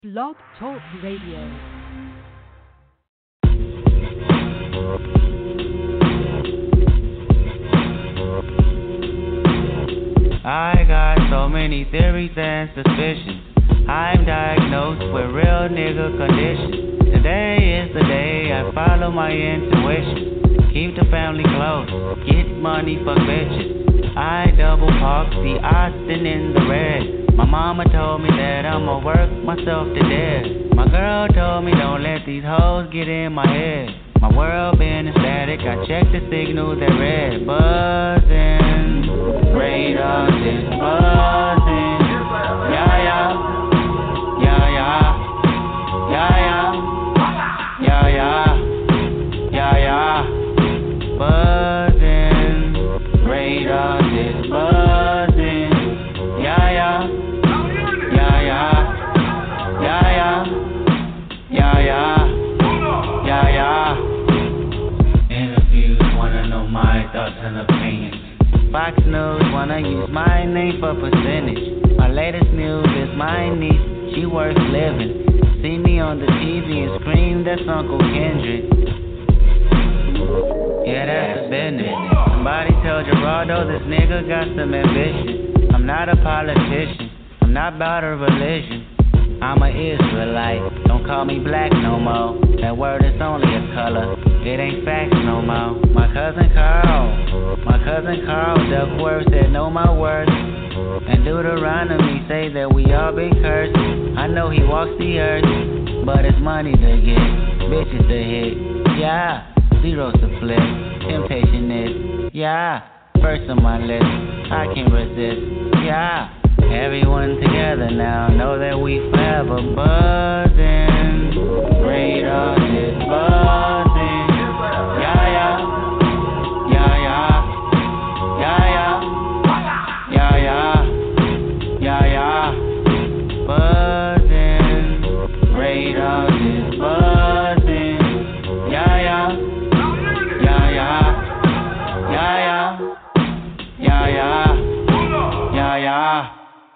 Blog Talk Radio. I got so many theories and suspicions. I'm diagnosed with real nigga condition. Today is the day I follow my intuition. Keep the family close, get money for bitches. I double park the Austin in the red. My mama told me that I'ma work myself to death. My girl told me don't let these hoes get in my head. My world been static, I checked the signal, they're red. Buzzing, radar is buzzing. Yeah, yeah, yeah, yeah, yeah, yeah, yeah, yeah, yeah, yeah. Buzzing, radar is buzzing. Yeah, yeah, yeah, yeah, yeah, yeah, yeah, yeah, yeah. Interviews wanna know my thoughts and opinions. Fox News wanna use my name for percentage. My latest news is my niece, she worth living. See me on the TV and scream, that's Uncle Kendrick. Yeah, that's the business. Somebody tell Gerardo this nigga got some ambition. I'm not a politician, I'm not about a religion. I'm an Israelite, don't call me black no more. That word is only a color, it ain't facts no more. My cousin Carl, Duckworth said know my worth. And Deuteronomy say that we all been cursed. I know he walks the earth, but it's money to get, bitches to hit. Yeah, zeros to flip, temptation is, yeah, first on my list, I can't resist, yeah. Everyone together now, know that we forever buzzing. Radar is buzzing. Yeah, yeah, yeah, yeah, yeah, yeah, yeah, yeah, yeah, yeah. Buzzing. Radar is buzzing. Yeah, yeah, yeah, yeah, yeah, yeah, yeah, yeah, yeah.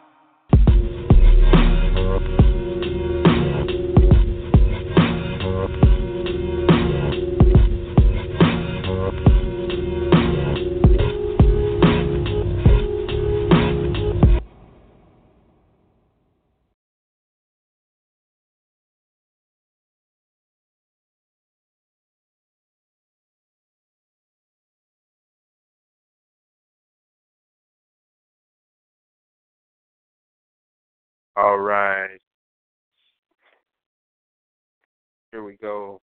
All right, here we go.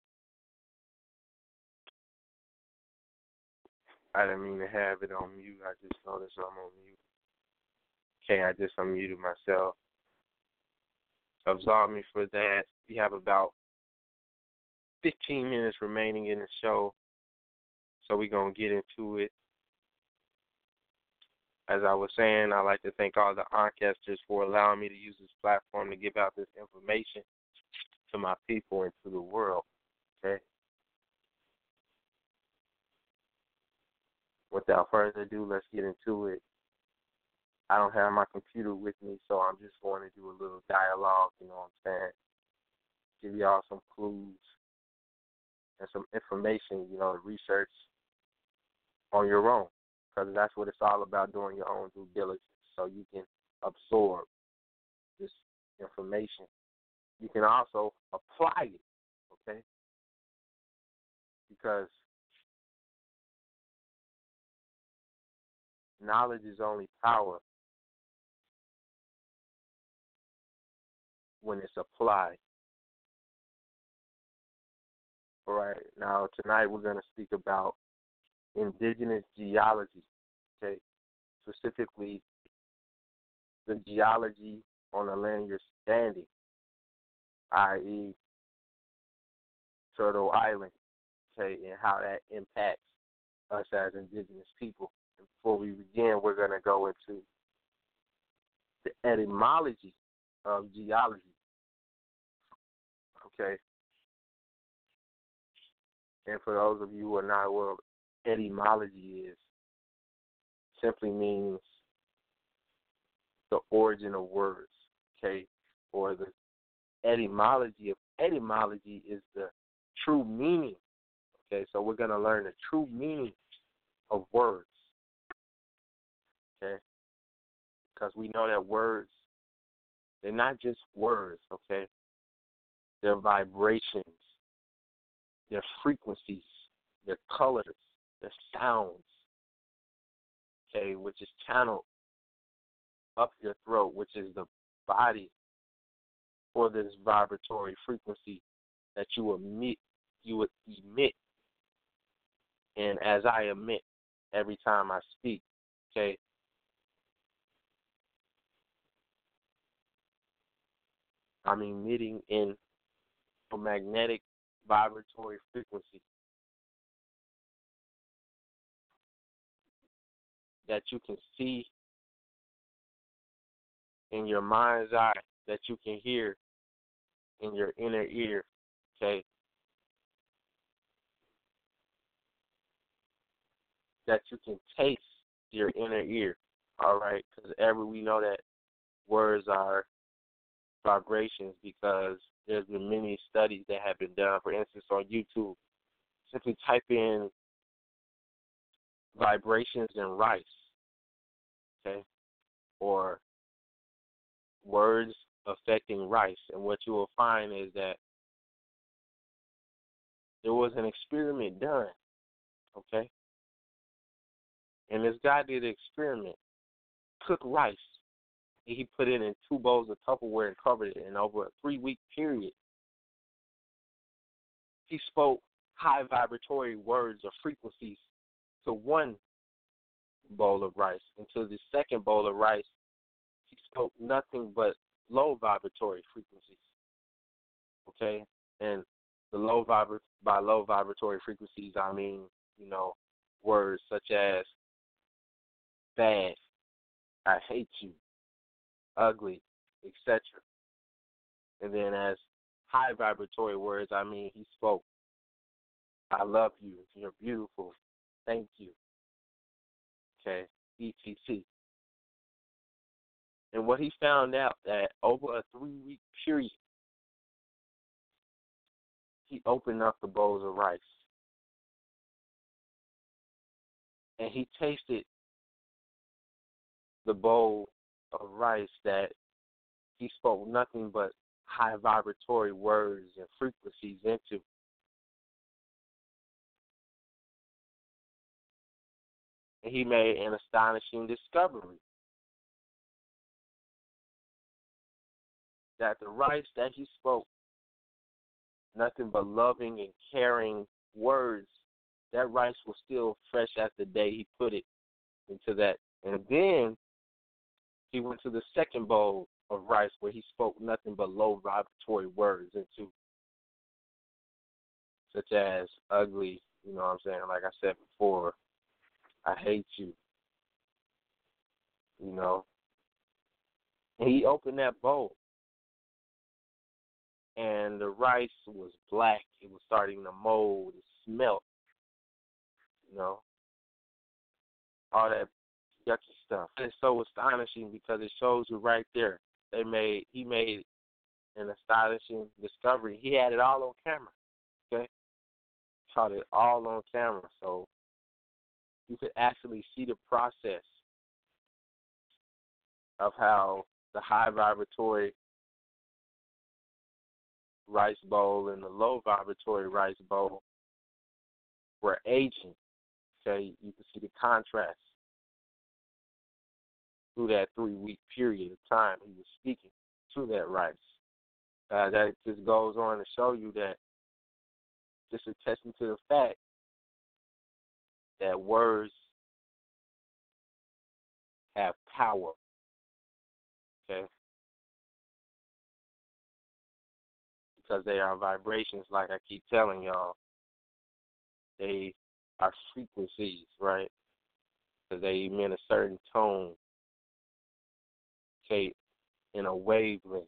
I didn't mean to have it on mute. I just noticed I'm on mute. Okay, I just unmuted myself. Absolve me for that. We have about 15 minutes remaining in the show, so we're going to get into it. As I was saying, I'd like to thank all the ancestors for allowing me to use this platform to give out this information to my people and to the world. Okay? Without further ado, let's get into it. I don't have my computer with me, so I'm just going to do a little dialogue, you know what I'm saying? Give y'all some clues and some information, you know, to research on your own. Because that's what it's all about, doing your own due diligence, so you can absorb this information. You can also apply it, okay? Because knowledge is only power when it's applied. All right, now tonight we're going to speak about indigenous geology, okay? Specifically, the geology on the land you're standing, i.e. Turtle Island, okay, and how that impacts us as indigenous people. And before we begin, we're going to go into the etymology of geology, okay? And for those of you who are not aware of etymology is, simply means the origin of words, okay, or the etymology is the true meaning. Okay, so we're gonna learn the true meaning of words. Okay, because we know that words, they're not just words. Okay, they're vibrations, they're frequencies, they're colors, they're sounds. Okay, which is channeled up your throat, which is the body for this vibratory frequency that you would emit, and as I emit every time I speak, okay, I'm emitting in a magnetic vibratory frequency that you can see in your mind's eye, that you can hear in your inner ear, okay, that you can taste your inner ear, all right, because we know that words are vibrations, because there's been many studies that have been done. For instance, on YouTube, simply type in vibrations in rice, okay, or words affecting rice, and what you will find is that there was an experiment done, okay, and this guy did an experiment, cooked rice, and he put it in 2 bowls of Tupperware and covered it, and over a 3-week period, he spoke high vibratory words or frequencies to 1 bowl of rice, and to the second bowl of rice, he spoke nothing but low vibratory frequencies, okay, and by low vibratory frequencies, I mean, words such as bad, I hate you, ugly, etc. And then as high vibratory words, I mean, he spoke, I love you, you're beautiful, thank you, okay, etc. And what he found out that over a 3-week period, he opened up the bowls of rice, and he tasted the bowl of rice that he spoke nothing but high vibratory words and frequencies into. And he made an astonishing discovery that the rice that he spoke nothing but loving and caring words, that rice was still fresh as the day he put it into that. And then he went to the second bowl of rice where he spoke nothing but low vibratory words into, such as ugly, you know what I'm saying, like I said before, I hate you, And he opened that bowl, and the rice was black. It was starting to mold, it smelled, all that yucky stuff. It's so astonishing because it shows you right there. He made an astonishing discovery. He had it all on camera. Okay? Caught it all on camera. So you could actually see the process of how the high vibratory rice bowl and the low vibratory rice bowl were aging. Okay, you can see the contrast through that 3-week period of time he was speaking to that rice. That just goes on to show you that, just attesting to the fact that words have power. Okay? Because they are vibrations, like I keep telling y'all. They are frequencies, right? Because they emit a certain tone, okay, in a wavelength.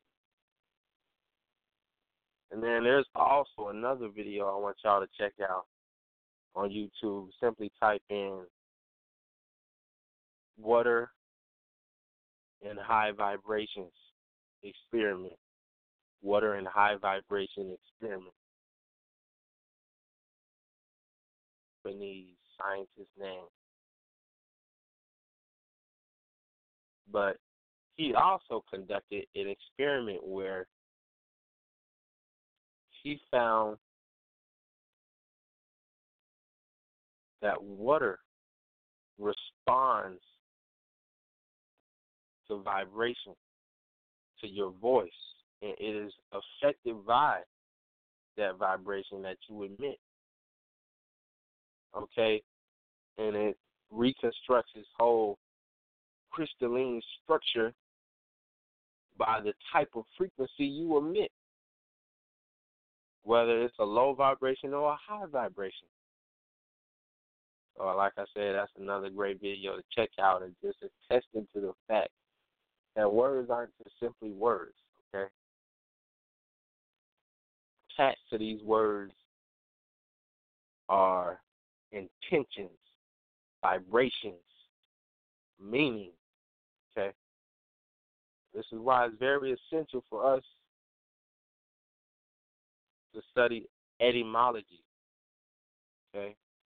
And then there's also another video I want y'all to check out on YouTube. Simply type in water and high vibrations experiment. water and high vibration experiment. Japanese scientist's name. But he also conducted an experiment where he found that water responds to vibration, to your voice, and it is affected by that vibration that you emit. Okay? And it reconstructs his whole crystalline structure by the type of frequency you emit, whether it's a low vibration or a high vibration. Or like I said, that's another great video to check out, and just attesting to the fact that words aren't just simply words, okay? Attached to these words are intentions, vibrations, meaning, okay? This is why it's very essential for us to study etymology, okay?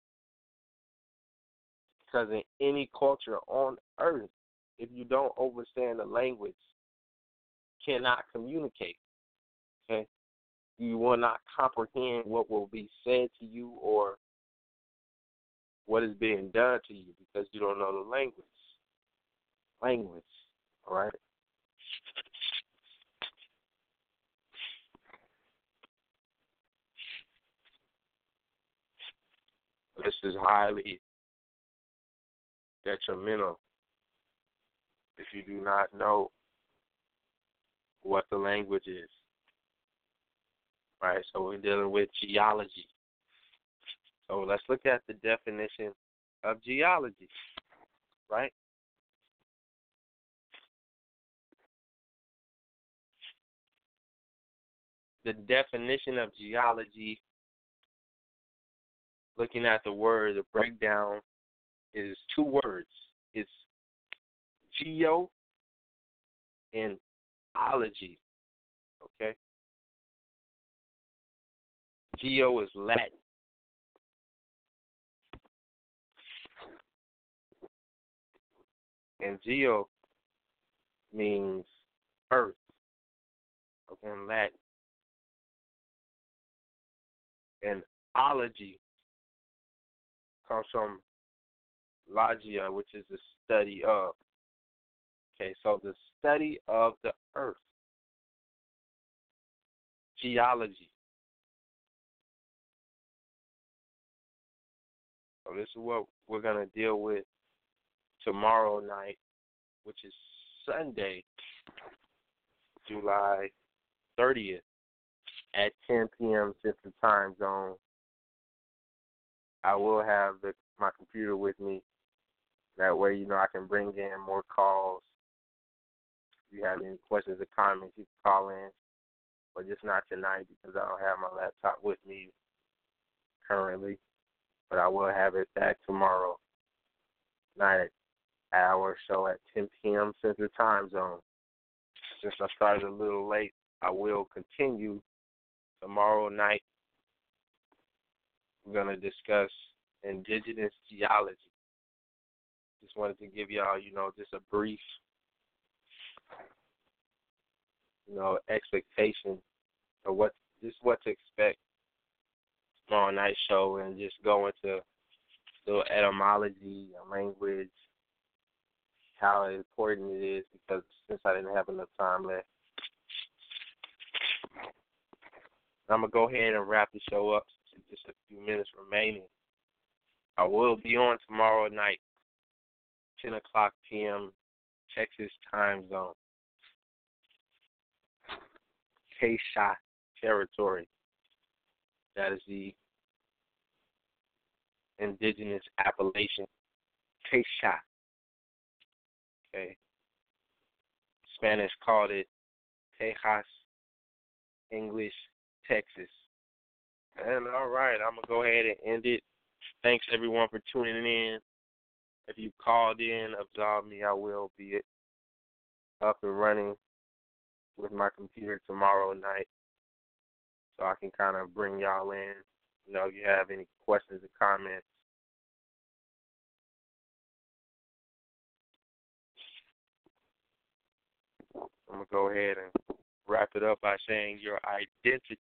Because in any culture on earth, if you don't understand the language, you cannot communicate, okay? You will not comprehend what will be said to you or what is being done to you because you don't know the language. All right? This is highly detrimental if you do not know what the language is. Right, so we're dealing with geology. So let's look at the definition of geology, right? The definition of geology, looking at the word, the breakdown is two words. It's geo and ology, okay? Geo is Latin. And geo means earth, okay, in Latin. And ology comes from logia, which is the study of. Okay, so the study of the earth. Geology. So this is what we're going to deal with tomorrow night, which is Sunday, July 30th at 10 p.m. Central Time Zone. I will have my computer with me. That way, I can bring in more calls. If you have any questions or comments, you can call in. But just not tonight because I don't have my laptop with me currently. But I will have it back tomorrow night at our show at 10 p.m. Central Time Zone. Since I started a little late, I will continue tomorrow night. We're going to discuss indigenous geology. Just wanted to give y'all, just a brief, expectation of what to expect tomorrow night show, and just go into little etymology, language, how important it is, because since I didn't have enough time left, I'm going to go ahead and wrap the show up. Just a few minutes remaining. I will be on tomorrow night, 10 o'clock p.m. Texas time zone. K-Shot territory. That is the indigenous appellation. K-Shot. Okay. Spanish called it Tejas. English, Texas. And all right, I'm going to go ahead and end it. Thanks, everyone, for tuning in. If you called in, absolve me. I will be up and running with my computer tomorrow night so I can kind of bring y'all in. You know, if you have any questions or comments. I'm going to go ahead and wrap it up by saying your identity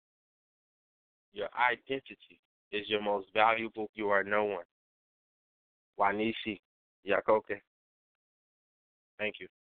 is your most valuable. You are no one. Wanishi Yakoke. Thank you.